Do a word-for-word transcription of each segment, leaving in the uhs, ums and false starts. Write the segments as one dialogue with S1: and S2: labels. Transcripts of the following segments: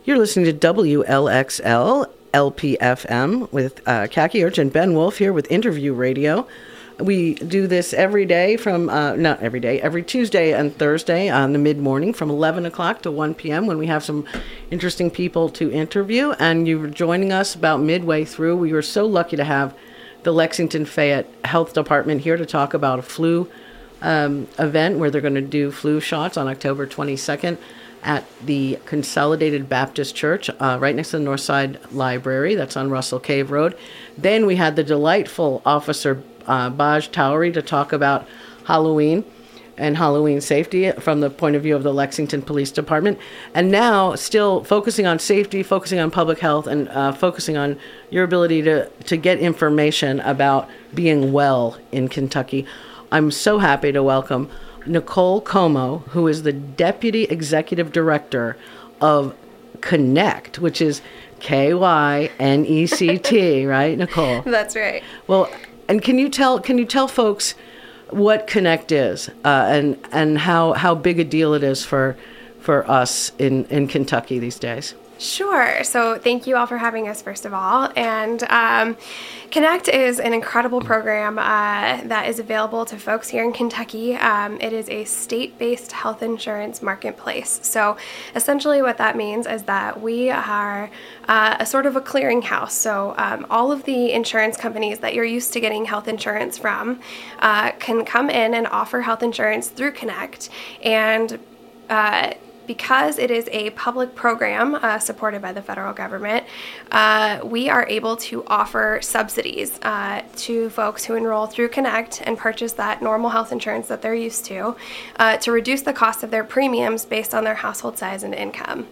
S1: You're listening to W L X L L P F M with uh, Khaki Urchin, Ben Wolf here with Interview Radio. We do this every day from, uh, not every day, every Tuesday and Thursday on the mid-morning from eleven o'clock to one p.m. when we have some interesting people to interview. And you were joining us about midway through. We were so lucky to have the Lexington Fayette Health Department here to talk about a flu um, event where they're going to do flu shots on October twenty-second. At the Consolidated Baptist Church, uh, right next to the Northside Library. That's on Russell Cave Road. Then we had the delightful Officer uh, Baj Towery to talk about Halloween and Halloween safety from the point of view of the Lexington Police Department. And now still focusing on safety, focusing on public health, and uh, focusing on your ability to, to get information about being well in Kentucky. I'm so happy to welcome Nicole Como, who is the Deputy Executive Director of Connect, which is K Y N E C T, right, Nicole?
S2: That's right.
S1: Well, and can you tell can you tell folks what Connect is uh, and and how, how big a deal it is for for us in, in Kentucky these days?
S2: Sure. So thank you all for having us, first of all. And um, Connect is an incredible program uh, that is available to folks here in Kentucky. Um, it is a state-based health insurance marketplace. So essentially what that means is that we are uh, a sort of a clearinghouse. So um, all of the insurance companies that you're used to getting health insurance from uh, can come in and offer health insurance through Connect. And uh, because it is a public program uh, supported by the federal government, uh, we are able to offer subsidies uh, to folks who enroll through Connect and purchase that normal health insurance that they're used to uh, to reduce the cost of their premiums based on their household size and income.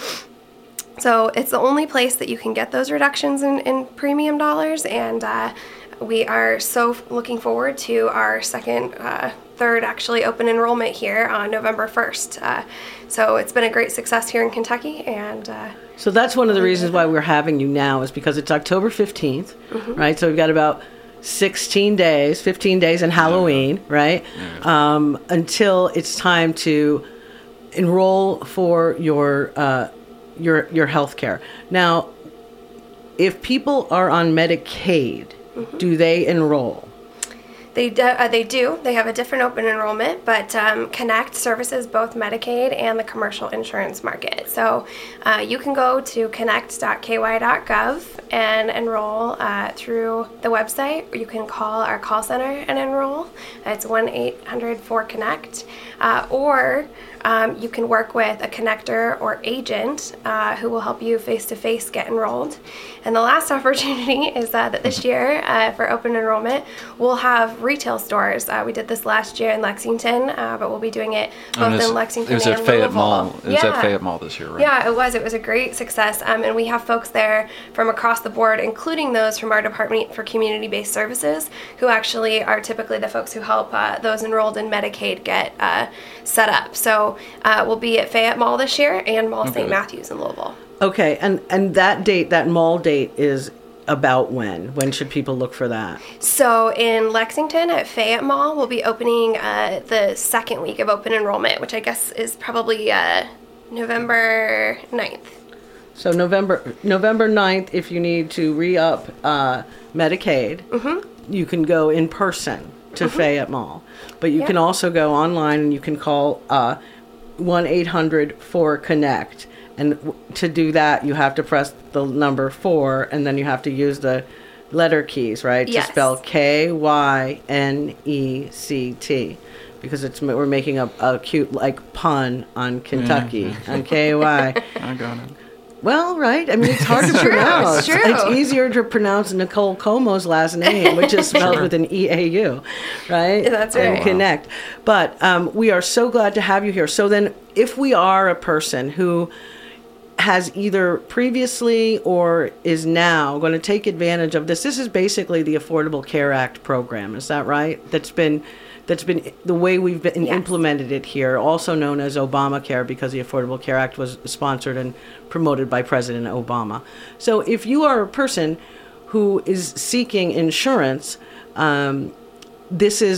S2: So it's the only place that you can get those reductions in, in premium dollars, and uh, we are so looking forward to our second, uh, third actually open enrollment here on November first. Uh, so it's been a great success here in Kentucky. and uh,
S1: So that's one of the reasons why we're having you now, is because it's October fifteenth, mm-hmm. right? So we've got about sixteen days, fifteen days in Halloween, yeah. right? Yeah. Um, until it's time to enroll for your uh, your your health care. Now, if people are on Medicaid, mm-hmm. do they enroll?
S2: They do, uh, they do. They have a different open enrollment, but um, Connect services both Medicaid and the commercial insurance market. So uh, you can go to connect dot k y dot gov and enroll uh, through the website, or you can call our call center and enroll. It's one eight hundred four connect. Uh, or um, you can work with a connector or agent uh, who will help you face-to-face get enrolled. And the last opportunity is uh, that this year uh, for open enrollment, we'll have retail stores. Uh, we did this last year in Lexington, uh, but we'll be doing it both
S3: was,
S2: in Lexington
S3: it was
S2: and
S3: at Fayette
S2: Louisville.
S3: Mall. It was
S2: yeah.
S3: at Fayette Mall this year, right?
S2: Yeah, it was. It was a great success. Um, and we have folks there from across the board, including those from our Department for Community-Based Services, who actually are typically the folks who help uh, those enrolled in Medicaid get uh, set up. So uh, we'll be at Fayette Mall this year and Mall okay. Saint Matthews in Louisville.
S1: Okay, and, and that date, that mall date is about when? When should people look for that?
S2: So in Lexington at Fayette Mall, we'll be opening uh, the second week of open enrollment, which I guess is probably uh, November ninth.
S1: So November November ninth, if you need to re-up uh, Medicaid, mm-hmm. you can go in person to mm-hmm. Fayette Mall. But you yeah. can also go online and you can call uh, one eight hundred four connect. And w- to do that, you have to press the number four, and then you have to use the letter keys, right?
S2: Yes.
S1: To spell K Y N E C T. Because it's we're making a, a cute, like, pun on Kentucky,
S3: yeah.
S1: on K Y.
S3: I got it.
S1: Well, right? I mean, it's hard to
S2: true,
S1: pronounce.
S2: It's, true.
S1: It's easier to pronounce Nicole Como's last name, which is spelled
S3: sure.
S1: with an E A U, right?
S2: That's right.
S1: And Connect. But um, we are so glad to have you here. So then, if we are a person who has either previously or is now going to take advantage of this, this is basically the Affordable Care Act program. Is that right? That's been that's been the way we've been
S2: yes.
S1: implemented it here, also known as Obamacare, because the Affordable Care Act was sponsored and promoted by President Obama. So if you are a person who is seeking insurance, um, this is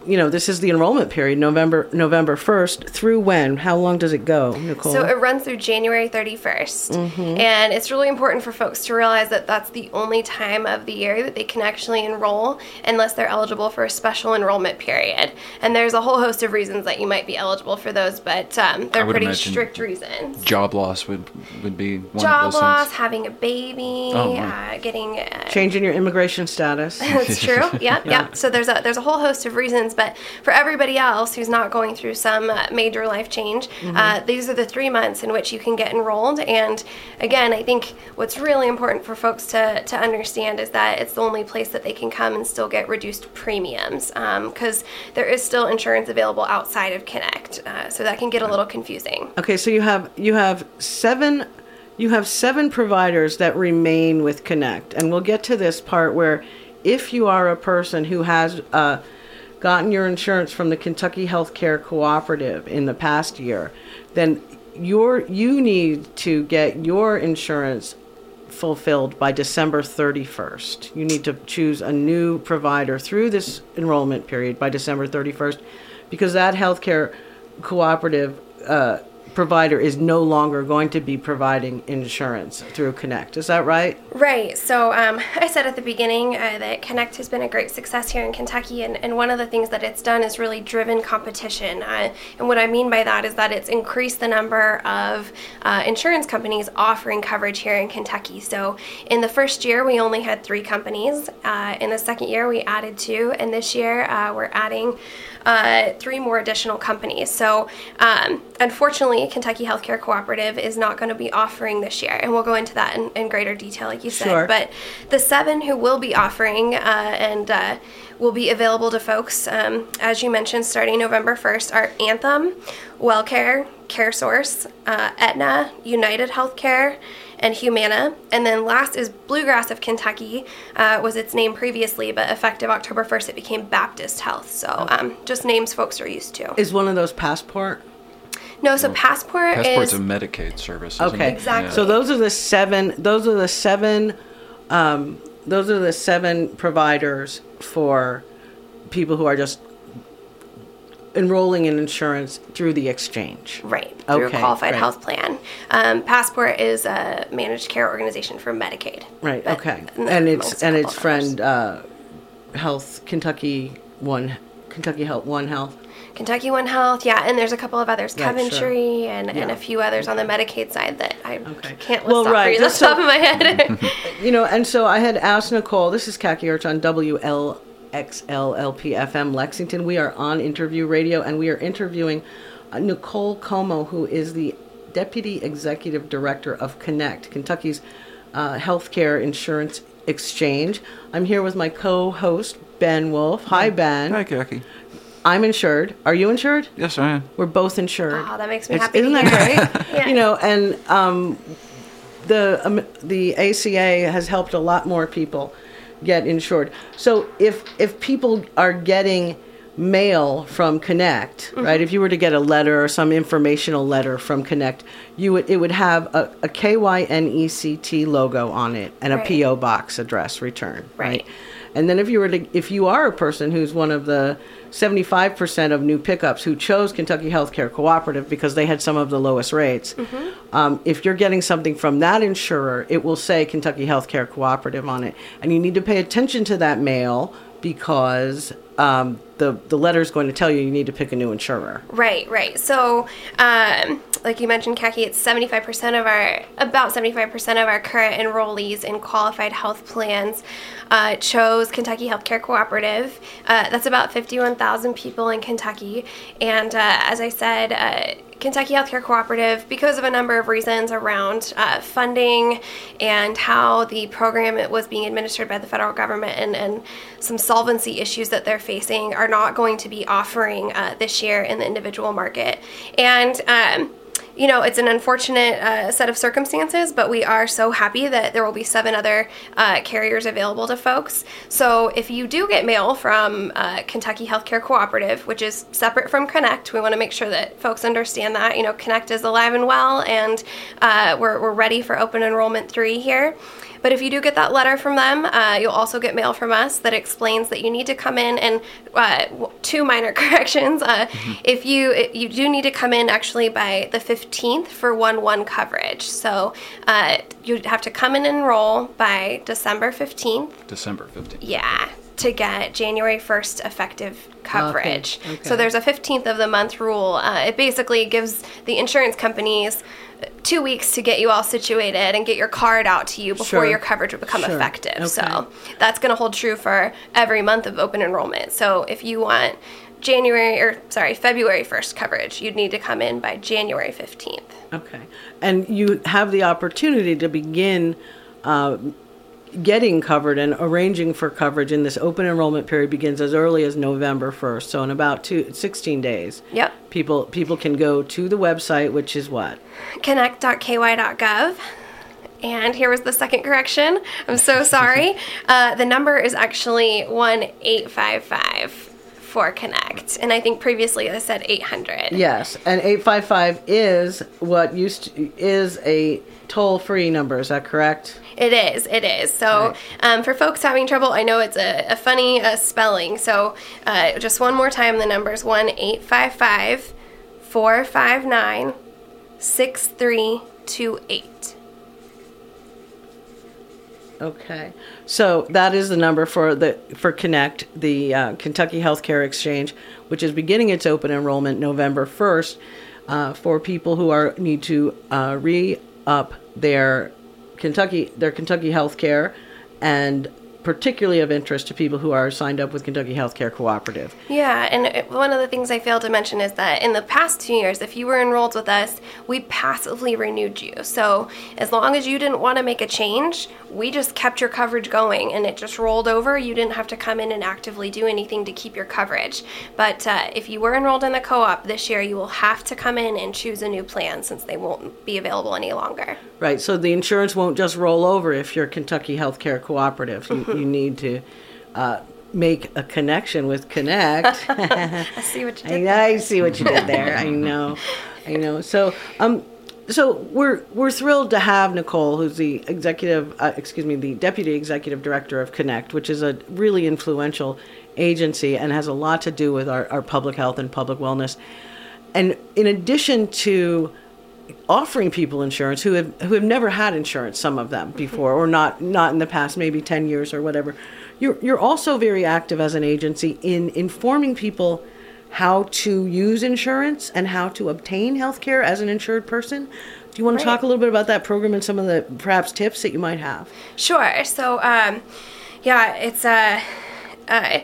S1: you know, this is the enrollment period, November November first through when? How long does it go, Nicole?
S2: So it runs through January thirty-first. Mm-hmm. And it's really important for folks to realize that that's the only time of the year that they can actually enroll unless they're eligible for a special enrollment period. And there's a whole host of reasons that you might be eligible for those, but um, they're pretty strict reasons.
S3: Job loss would would be one
S2: Job
S3: of those
S2: loss,
S3: things.
S2: having a baby,
S3: Oh,
S2: uh, getting... Uh,
S1: Changing your immigration status.
S2: That's true. Yep,
S1: Yeah.
S2: yep. So there's a there's a whole host of reasons, but for everybody else who's not going through some uh, major life change, mm-hmm. uh, these are the three months in which you can get enrolled. And again, I think what's really important for folks to to understand is that it's the only place that they can come and still get reduced premiums, because um, there is still insurance available outside of Connect, uh, so that can get a little confusing.
S1: Okay, so you have you have seven. You have seven providers that remain with Connect, and we'll get to this part where if you are a person who has uh, gotten your insurance from the Kentucky Healthcare Cooperative in the past year, then you're, you need to get your insurance fulfilled by December thirty-first. You need to choose a new provider through this enrollment period by December thirty-first, because that healthcare cooperative uh, provider is no longer going to be providing insurance through Connect. Is that right?
S2: Right. So um, I said at the beginning uh, that Connect has been a great success here in Kentucky, and, and one of the things that it's done is really driven competition. Uh, and what I mean by that is that it's increased the number of uh, insurance companies offering coverage here in Kentucky. So in the first year, we only had three companies. Uh, in the second year, we added two. And this year, uh, we're adding uh, three more additional companies. So um, unfortunately, Kentucky Healthcare Cooperative is not going to be offering this year, and we'll go into that in, in greater detail, like you said.
S1: Sure.
S2: But the seven who will be offering uh, and uh, will be available to folks, um, as you mentioned, starting November first, are Anthem, WellCare, CareSource, uh, Aetna, United Healthcare, and Humana. And then last is Bluegrass of Kentucky, uh, was its name previously, but effective October first, it became Baptist Health. So um, just names folks are used to.
S1: Is one of those Passport?
S2: No, so Passport
S3: Passport's
S2: is...
S3: a Medicaid service, isn't
S1: Okay,
S3: it?
S2: Exactly.
S1: So those are the seven. Those are the seven. Um, those are the seven providers for people who are just enrolling in insurance through the exchange.
S2: Right, through
S1: Okay,
S2: a qualified
S1: right.
S2: health plan. Um, Passport is a managed care organization for Medicaid.
S1: Right.
S2: But-
S1: Okay.
S2: and
S1: And
S2: then
S1: it's
S2: most
S1: and
S2: couple
S1: its
S2: of
S1: friend uh, Health Kentucky One Kentucky Health One Health.
S2: Kentucky One Health, yeah, and there's a couple of others,
S1: Right,
S2: Coventry, and, and
S1: Yeah.
S2: a few others on the Medicaid side that I
S1: Okay.
S2: can't list
S1: Well,
S2: off
S1: right,
S2: for you off
S1: just
S2: the top
S1: so-
S2: of my head.
S1: You know, and so I had asked Nicole. This is Khaki Arch on W L X L L P F M Lexington. We are on Interview Radio, and we are interviewing uh, Nicole Como, who is the Deputy Executive Director of Connect, Kentucky's uh, healthcare insurance exchange. I'm here with my co-host, Ben Wolf. Hi, Ben.
S3: Hi, Khaki.
S1: I'm insured. Are you insured?
S3: Yes, I am.
S1: We're both insured.
S2: Oh, that makes me
S1: It's-
S2: happy to
S1: Isn't
S2: hear.
S1: that great?
S2: Yeah.
S1: You know, and um, the um, the A C A has helped a lot more people get insured. So if if people are getting mail from Connect,
S2: Mm-hmm.
S1: right? If you were to get a letter or some informational letter from Connect, you would it would have a, a K Y N E C T logo on it and a
S2: Right.
S1: P O box address return, right?
S2: Right.
S1: And then if you were to, if you are a person who's one of the seventy-five percent of new pickups who chose Kentucky Healthcare Cooperative because they had some of the lowest rates,
S2: Mm-hmm.
S1: um, if you're getting something from that insurer, it will say Kentucky Healthcare Cooperative on it. And you need to pay attention to that mail because um, the, the letter is going to tell you you need to pick a new insurer.
S2: Right, right. So, um, like you mentioned, Khaki, it's seventy-five percent of our, about seventy-five percent of our current enrollees in qualified health plans uh, chose Kentucky Healthcare Cooperative. Uh, that's about fifty-one thousand people in Kentucky. And uh, as I said, uh, Kentucky Healthcare Cooperative, because of a number of reasons around uh, funding and how the program it was being administered by the federal government and, and some solvency issues that they're facing, are not going to be offering uh, this year in the individual market. And um, you know, it's an unfortunate uh, set of circumstances, but we are so happy that there will be seven other uh, carriers available to folks. So if you do get mail from uh, Kentucky Healthcare Cooperative, which is separate from Connect, we want to make sure that folks understand that. You know, Connect is alive and well, and uh, we're, we're ready for open enrollment three here. But if you do get that letter from them, uh, you'll also get mail from us that explains that you need to come in, and uh, two minor corrections. Uh, mm-hmm. If you you do need to come in actually by the fifteenth for one one coverage. So uh, you'd have to come and enroll by December fifteenth.
S3: December fifteenth.
S2: Yeah, to get January first effective coverage.
S1: Okay. Okay.
S2: So there's a fifteenth of the month rule. Uh, it basically gives the insurance companies two weeks to get you all situated and get your card out to you before
S1: Sure.
S2: your coverage would become
S1: Sure.
S2: effective.
S1: Okay.
S2: So that's going to hold true for every month of open enrollment. So if you want January or sorry, February first coverage, you'd need to come in by January fifteenth.
S1: Okay. And you have the opportunity to begin uh, getting covered and arranging for coverage in this open enrollment period begins as early as November first. So in about two, sixteen days,
S2: Yep.
S1: people people can go to the website, which is what?
S2: connect dot k y dot gov. And here was the second correction. I'm so sorry. Uh, the number is actually one eight five five for Connect. And I think previously I said eight hundred.
S1: Yes, and eight five five is what used to, is a toll-free number. Is that correct?
S2: It is, it is. So
S1: Right.
S2: um, for folks having trouble, I know it's a, a funny uh, spelling. So uh, just one more time, the number is one eight five five, four five nine, six three two eight.
S1: Okay, so that is the number for the for Connect, the uh, Kentucky Healthcare Exchange, which is beginning its open enrollment November first uh, for people who are need to uh, re-up their Kentucky their Kentucky Healthcare, and particularly of interest to people who are signed up with Kentucky Healthcare Cooperative.
S2: Yeah, and it- one of the things I failed to mention is that in the past two years, if you were enrolled with us, we passively renewed you. So as long as you didn't want to make a change, we just kept your coverage going and it just rolled over. You didn't have to come in and actively do anything to keep your coverage. But uh, if you were enrolled in the co-op this year, you will have to come in and choose a new plan since they won't be available any longer.
S1: Right, so the insurance won't just roll over if you're Kentucky Healthcare Cooperative. You, you need to uh, make a connection with Connect.
S2: I see what you did.
S1: I, I see what you did there. I know, I know. So, um, so we're we're thrilled to have Nicole, who's the executive, uh, excuse me, the deputy executive director of Connect, which is a really influential agency and has a lot to do with our, our public health and public wellness. And in addition to offering people insurance who have who have never had insurance, some of them before, or not not in the past, maybe ten years or whatever, you're you're also very active as an agency in informing people how to use insurance and how to obtain health care as an insured person. Do you want to
S2: Right.
S1: talk a little bit about that program and some of the perhaps tips that you might have?
S2: Sure. So, um, yeah, it's a. Uh, uh,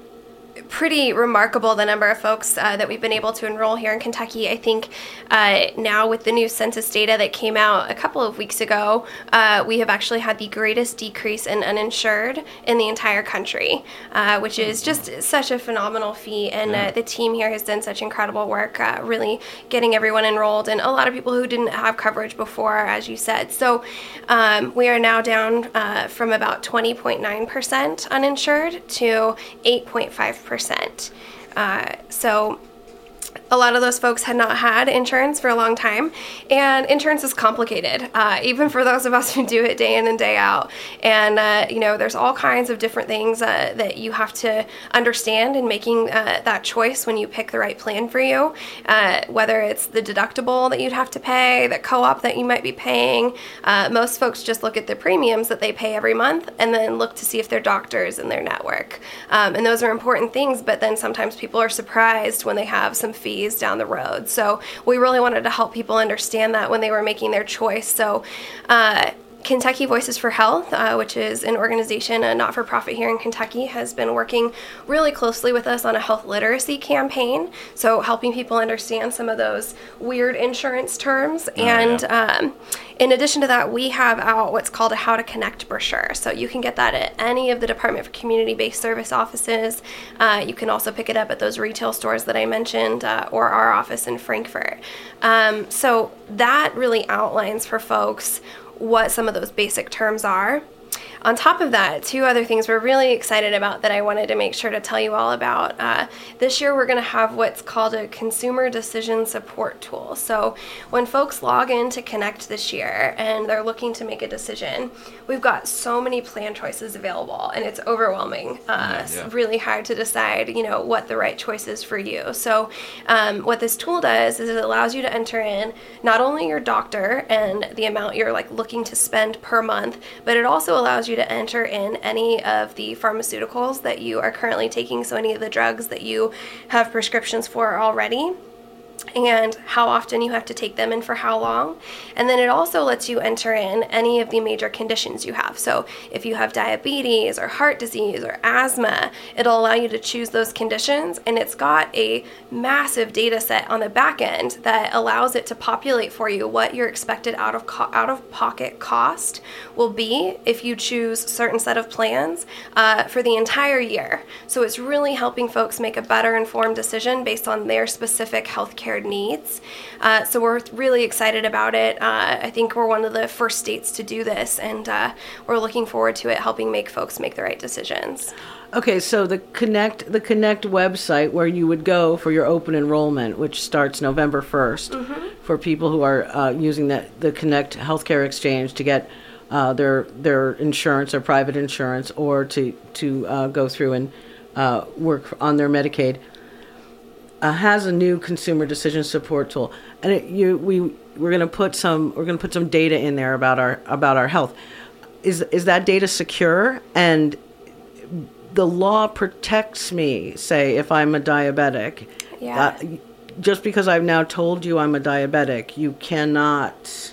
S2: pretty remarkable, the number of folks uh, that we've been able to enroll here in Kentucky. I think uh, now with the new census data that came out a couple of weeks ago, uh, we have actually had the greatest decrease in uninsured in the entire country, uh, which is just such a phenomenal feat. And uh, the team here has done such incredible work, uh, really getting everyone enrolled, and a lot of people who didn't have coverage before, as you said. So um, we are now down uh, from about twenty point nine percent uninsured to eight point five percent. Uh, so a lot of those folks had not had insurance for a long time, and insurance is complicated, uh, even for those of us who do it day in and day out. And, uh, you know, there's all kinds of different things uh, that you have to understand in making uh, that choice when you pick the right plan for you, uh, whether it's the deductible that you'd have to pay, the co-op that you might be paying. Uh, most folks just look at the premiums that they pay every month and then look to see if their doctors in their network. Um, and those are important things, but then sometimes people are surprised when they have some fees down the road. So we really wanted to help people understand that when they were making their choice. So uh, Kentucky Voices for Health, uh, which is an organization, a not-for-profit here in Kentucky, has been working really closely with us on a health literacy campaign. So helping people understand some of those weird insurance terms.
S3: Oh,
S2: and
S3: yeah.
S2: um, in addition to that, we have out what's called a How to Connect brochure. So you can get that at any of the Department for Community-Based Service offices. Uh, you can also pick it up at those retail stores that I mentioned, uh, or our office in Frankfort. Um, so that really outlines for folks what some of those basic terms are. on top of that, two other things we're really excited about that I wanted to make sure to tell you all about. Uh, this year we're going to have what's called a consumer decision support tool. So when folks log in to Connect this year and they're looking to make a decision, we've got so many plan choices available, and it's overwhelming. Uh,
S3: yeah, yeah.
S2: It's really hard to decide, you know, what the right choice is for you. So um, what this tool does is it allows you to enter in not only your doctor and the amount you're like looking to spend per month, but it also allows you to enter in any of the pharmaceuticals that you are currently taking, so any of the drugs that you have prescriptions for already, and how often you have to take them and for how long. And then it also lets you enter in any of the major conditions you have. So if you have diabetes or heart disease or asthma, it'll allow you to choose those conditions, and it's got a massive data set on the back end that allows it to populate for you what your expected out of co- out of pocket cost will be if you choose a certain set of plans uh, for the entire year. So it's really helping folks make a better informed decision based on their specific healthcare needs. Uh, so we're really excited about it. Uh, I think we're one of the first states to do this, and uh, we're looking forward to it helping make folks make the right decisions.
S1: Okay, so the Connect the Connect website where you would go for your open enrollment, which starts November first, mm-hmm. for people who are uh, using that the Connect Healthcare Exchange to get uh, their their insurance or private insurance, or to to uh, go through and uh, work on their Medicaid. Uh, has a new consumer decision support tool, and it, you we we're going to put some we're going to put some data in there about our about our health. Is is that data secure? And the law protects me, say, if I'm a diabetic.
S2: Yeah.
S1: Uh, just because I've now told you I'm a diabetic, you cannot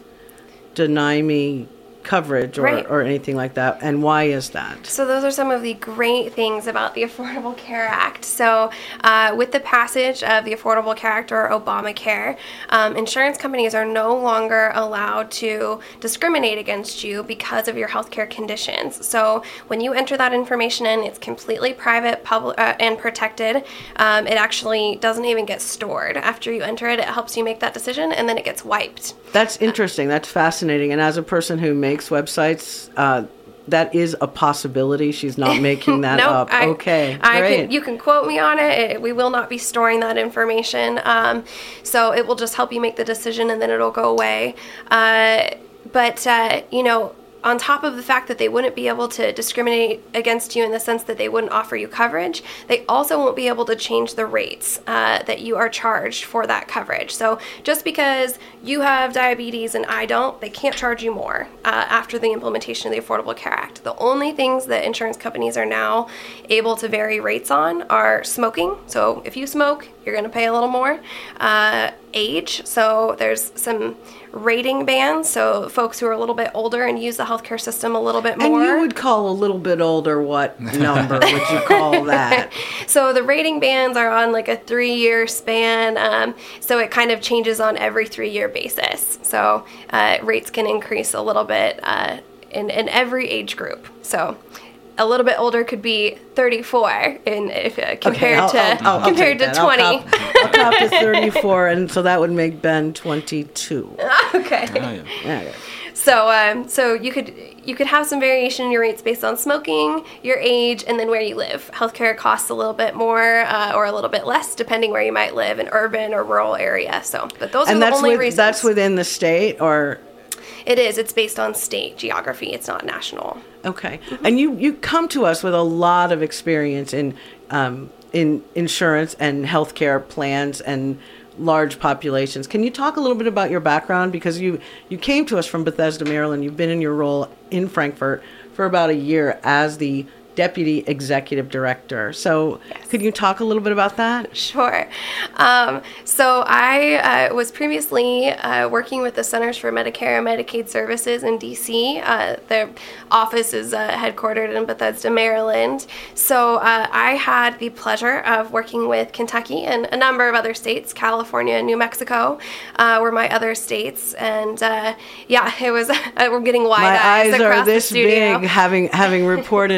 S1: deny me coverage or,
S2: right.
S1: or anything like that. And why is that?
S2: So those are some of the great things about the Affordable Care Act. So uh, with the passage of the Affordable Care Act, or Obamacare, um, insurance companies are no longer allowed to discriminate against you because of your healthcare conditions. So when you enter that information in, it's completely private, public, uh, and protected. Um, it actually doesn't even get stored. After you enter it, it helps you make that decision, and then it gets wiped.
S1: That's interesting. That's fascinating. And as a person who makes websites, uh, that is a possibility. She's not making that
S2: nope,
S1: up.
S2: I,
S1: okay,
S2: I
S1: great.
S2: Can, you can quote me on it. it. We will not be storing that information. Um, so it will just help you make the decision, and then it'll go away. Uh, but, uh, you know, on top of the fact that they wouldn't be able to discriminate against you in the sense that they wouldn't offer you coverage, they also won't be able to change the rates uh, that you are charged for that coverage. So just because you have diabetes and I don't, they can't charge you more uh, after the implementation of the Affordable Care Act. The only things that insurance companies are now able to vary rates on are smoking. So if you smoke, you're going to pay a little more. Uh, age, so there's some rating bands, so folks who are a little bit older and use the healthcare system a little bit more.
S1: And you would call a little bit older, what number would you call that?
S2: So the rating bands are on like a three-year span, um, so it kind of changes on every three-year basis. So uh, rates can increase a little bit uh, in, in every age group. So a little bit older could be thirty-four, in if uh, compared
S1: okay, I'll,
S2: to
S1: I'll, I'll,
S2: compared to
S1: I'll
S2: twenty.
S1: I'll cop, I'll cop to thirty-four, and so that would make Ben twenty-two.
S2: Okay.
S3: Oh, yeah.
S1: Yeah.
S2: So, um, so you could you could have some variation in your rates based on smoking, your age, and then where you live. Healthcare costs a little bit more uh, or a little bit less depending where you might live, in urban or rural area. So, but those
S1: And
S2: are the
S1: that's
S2: only
S1: with,
S2: reasons.
S1: that's within the state, or
S2: It is. It's based on state geography. It's not national.
S1: okay. Mm-hmm. And you you come to us with a lot of experience in um, in insurance and healthcare plans and large populations. Can you talk a little bit about your background? Because you, you came to us from Bethesda, Maryland. You've been in your role in Frankfurt for about a year as the Deputy Executive Director. So
S2: yes.
S1: Could you talk a little bit about that?
S2: Sure. Um, so I uh, was previously uh, working with the Centers for Medicare and Medicaid Services in D C. Uh, their office is uh, headquartered in Bethesda, Maryland. So uh, I had the pleasure of working with Kentucky and a number of other states. California and New Mexico uh, were my other states. And uh, yeah, it was, we're getting wide
S1: my
S2: eyes
S1: eyes
S2: across
S1: are this
S2: the studio.
S1: big, having having reported and edited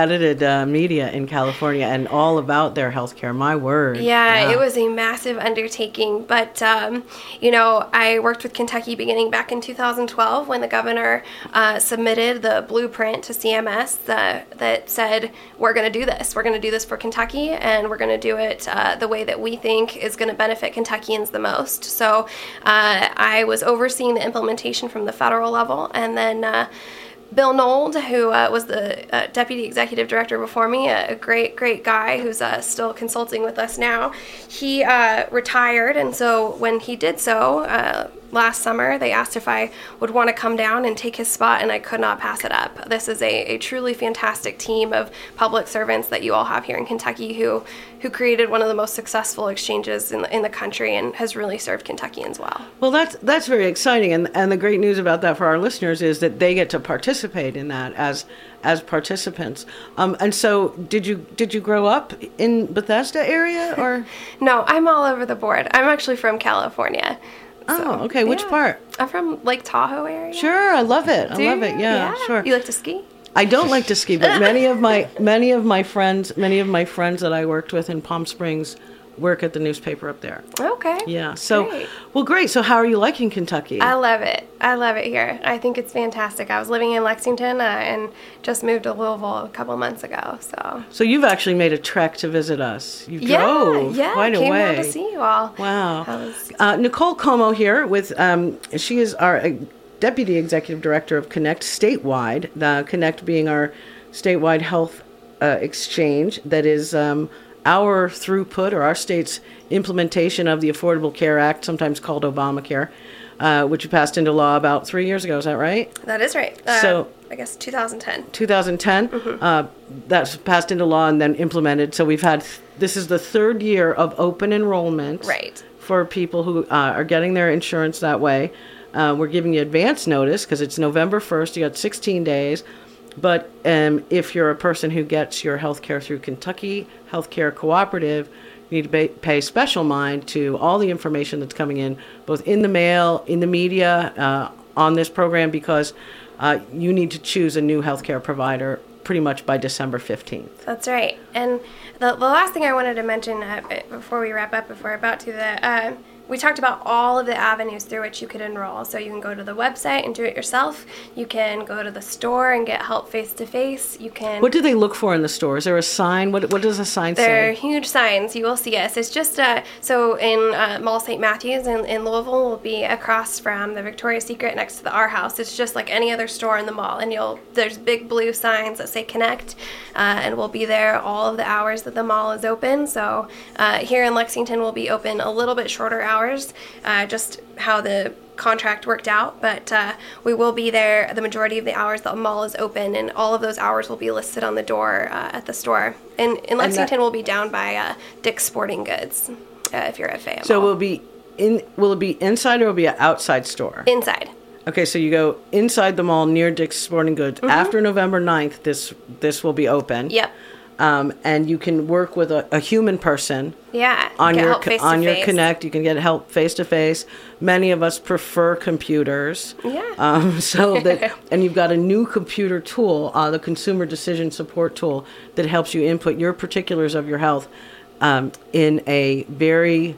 S1: accredited uh, media in California and all about their healthcare. My word.
S2: Yeah, it was a massive undertaking. But, um, you know, I worked with Kentucky beginning back in two thousand twelve when the governor uh, submitted the blueprint to C M S uh, that said, we're going to do this. We're going to do this for Kentucky, and we're going to do it uh, the way that we think is going to benefit Kentuckians the most. So uh, I was overseeing the implementation from the federal level, and then uh, Bill Nold, who uh, was the uh, deputy executive director before me, a, a great, great guy who's uh, still consulting with us now, he uh, retired, and so when he did so, uh, last summer, they asked if I would want to come down and take his spot, and I could not pass it up. This is a, a truly fantastic team of public servants that you all have here in Kentucky who who created one of the most successful exchanges in the, in the country and has really served Kentuckians well.
S1: Well, that's that's very exciting, and and the great news about that for our listeners is that they get to participate in that as as participants. Um, and so, did you did you grow up in Bethesda area or?
S2: No, I'm all over the board. I'm actually from California.
S1: Oh,
S2: So,
S1: okay. Which
S2: yeah.
S1: part?
S2: I'm from Lake Tahoe area.
S1: Sure, I love it.
S2: Do
S1: I love
S2: you?
S1: it. Yeah, sure.
S2: You like to ski?
S1: I don't like to ski, but many of my many of my friends, many of my friends that I worked with in Palm Springs, work at the newspaper up there.
S2: Okay.
S1: Yeah. So,
S2: Great.
S1: well, great. So, how are you liking Kentucky?
S2: I love it. I love it here. I think it's fantastic. I was living in Lexington uh, and just moved to Louisville a couple months ago. So.
S1: So you've actually made a trek to visit us. You
S2: Yeah,
S1: drove
S2: yeah.
S1: quite a
S2: came
S1: way.
S2: down to see you all.
S1: Wow.
S2: That was-
S1: Uh, Nicole Como here with, um, she is our uh, Deputy Executive Director of Connect statewide, the Connect being our statewide health uh, exchange that is um, our throughput or our state's implementation of the Affordable Care Act, sometimes called Obamacare, uh, which passed into law about three years ago. Is that right?
S2: That is right. Uh,
S1: So-
S2: I guess two thousand ten.
S1: two thousand ten, uh, that's passed into law and then implemented. So we've had, this is the third year of open enrollment
S2: Right.
S1: for people who uh, are getting their insurance that way. Uh, we're giving you advance notice because it's November first. You got sixteen days. But um, if you're a person who gets your health care through Kentucky Healthcare Cooperative, you need to pay, pay special mind to all the information that's coming in, both in the mail, in the media, uh, on this program, because uh, you need to choose a new healthcare provider pretty much by December fifteenth.
S2: That's right. And the, the last thing I wanted to mention uh, before we wrap up, if we're about to, the uh, we talked about all of the avenues through which you could enroll. So you can go to the website and do it yourself. You can go to the store and get help face-to-face. You can...
S1: What do they look for in the store? Is there a sign? What What does a sign
S2: There are
S1: say?
S2: huge signs. You will see us. It's just, uh, so in uh, Mall Saint Matthews in, in Louisville will be across from the Victoria's Secret next to the R House. It's just like any other store in the mall. And you'll there's big blue signs that say Connect, uh, and we'll be there all of the hours that the mall is open. So uh, here in Lexington, we'll be open a little bit shorter hours. Uh, just how the contract worked out, but uh, we will be there the majority of the hours the mall is open, and all of those hours will be listed on the door uh, at the store. And in Lexington,
S1: that-
S2: we'll be down by uh, Dick's Sporting Goods uh, if you're at Fayette
S1: So
S2: Mall.
S1: will be in? Will it be inside or will it be an outside store?
S2: Inside.
S1: Okay, so you go inside the mall near Dick's Sporting Goods. After November ninth, this this will be open.
S2: Yep.
S1: Um, and you can work with a, a human person
S2: Yeah.
S1: on
S2: get
S1: your
S2: help face to
S1: on your
S2: face.
S1: Connect. You can get help face to face. Many of us prefer computers.
S2: Yeah.
S1: Um, so that and you've got a new computer tool, uh, the Consumer Decision Support tool, that helps you input your particulars of your health um, in a very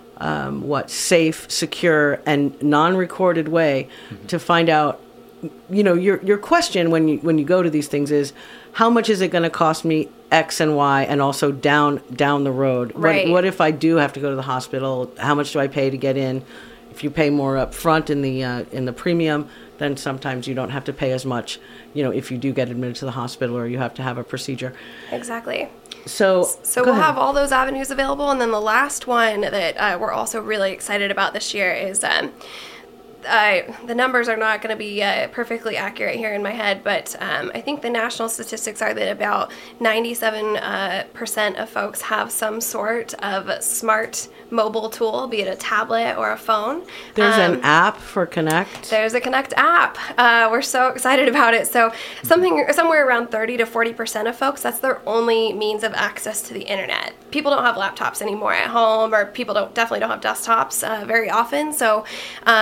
S1: um, what safe, secure, and non-recorded way to find out. You know, your your question when you when you go to these things is, how much is it going to cost me X and Y, and also down down the road?
S2: Right.
S1: What, what if I do have to go to the hospital? How much do I pay to get in? If you pay more up front in the uh, in the premium, then sometimes you don't have to pay as much. You know, if you do get admitted to the hospital or you have to have a procedure.
S2: Exactly.
S1: So
S2: So
S1: go
S2: we'll
S1: ahead.
S2: have all those avenues available, and then the last one that uh, we're also really excited about this year is um, I, the numbers are not going to be uh, perfectly accurate here in my head, but um, I think the national statistics are that about ninety-seven percent uh, of folks have some sort of smart mobile tool, be it a tablet or a phone.
S1: There's
S2: Um,
S1: an app for Connect.
S2: There's a Connect app. Uh, we're so excited about it. So something somewhere around thirty to forty percent of folks, that's their only means of access to the internet. People don't have laptops anymore at home, or people don't definitely don't have desktops uh, very often. So um, you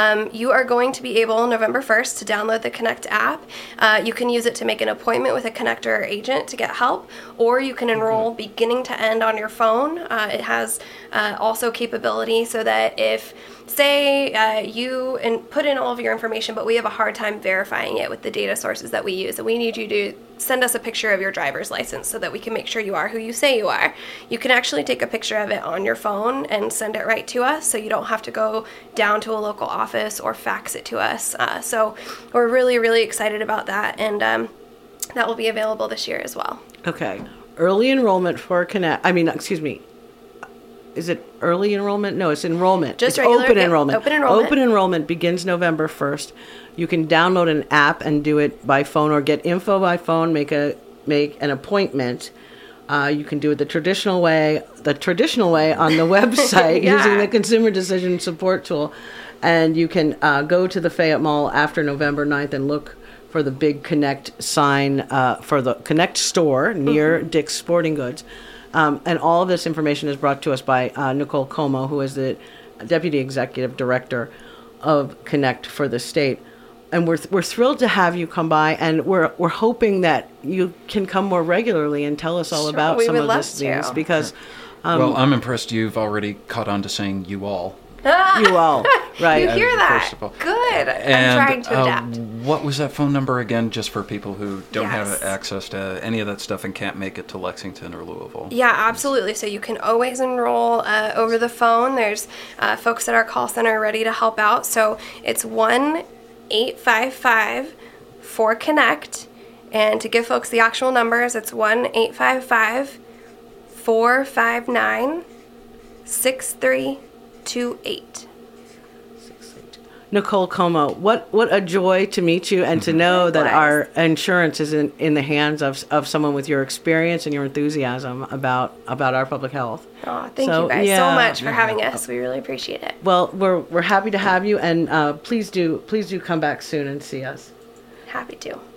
S2: you are going to be able, November first, to download the Connect app. Uh, you can use it to make an appointment with a connector or agent to get help, or you can enroll beginning to end on your phone. Uh, it has uh, also capability so that if, say, uh, you and put in all of your information, but we have a hard time verifying it with the data sources that we use, and we need you to send us a picture of your driver's license so that we can make sure you are who you say you are. You can actually take a picture of it on your phone and send it right to us, so you don't have to go down to a local office or fax it to us. Uh, so we're really, really excited about that, and um, that will be available this year as well.
S1: Okay. Early enrollment for Connect. I mean, excuse me. Is it early enrollment? No, it's enrollment.
S2: Just
S1: it's
S2: regular,
S1: open
S2: yep,
S1: enrollment.
S2: open enrollment.
S1: Open enrollment begins November first. You can download an app and do it by phone, or get info by phone, make a make an appointment. Uh, you can do it the traditional way, the traditional way on the website
S2: Yeah.
S1: using the Consumer Decision Support tool. And you can uh, go to the Fayette Mall after November ninth and look for the big Connect sign uh, for the Connect store near mm-hmm. Dick's Sporting Goods. Um, and all of this information is brought to us by uh, Nicole Como, who is the Deputy Executive Director of Connect for the state. And we're we're thrilled to have you come by, and we're we're hoping that you can come more regularly and tell us all
S2: Sure,
S1: about
S2: we
S1: some
S2: would
S1: of
S2: love
S1: these things,
S2: to.
S1: because um,
S3: Well, I'm impressed you've already caught on to saying you all.
S1: you all, right?
S2: You hear that?
S3: First of all.
S2: Good.
S3: And,
S2: I'm trying to
S3: uh,
S2: adapt.
S3: what was that phone number again, just for people who don't
S2: Yes.
S3: have access to any of that stuff and can't make it to Lexington or Louisville?
S2: Yeah, absolutely. So you can always enroll uh, over the phone. There's uh, folks at our call center ready to help out. So it's one eight five five four connect. And to give folks the actual numbers, it's one eight five five four five nine six three two eight.
S1: Nicole Como, what, what a joy to meet you and to know that our insurance is in, in the hands of of someone with your experience and your enthusiasm about about our public health.
S2: Oh, thank
S1: So,
S2: you guys
S1: yeah.
S2: so much for having us. We really appreciate it.
S1: Well, we're we're happy to have you, and uh, please do please do come back soon and see us.
S2: Happy to.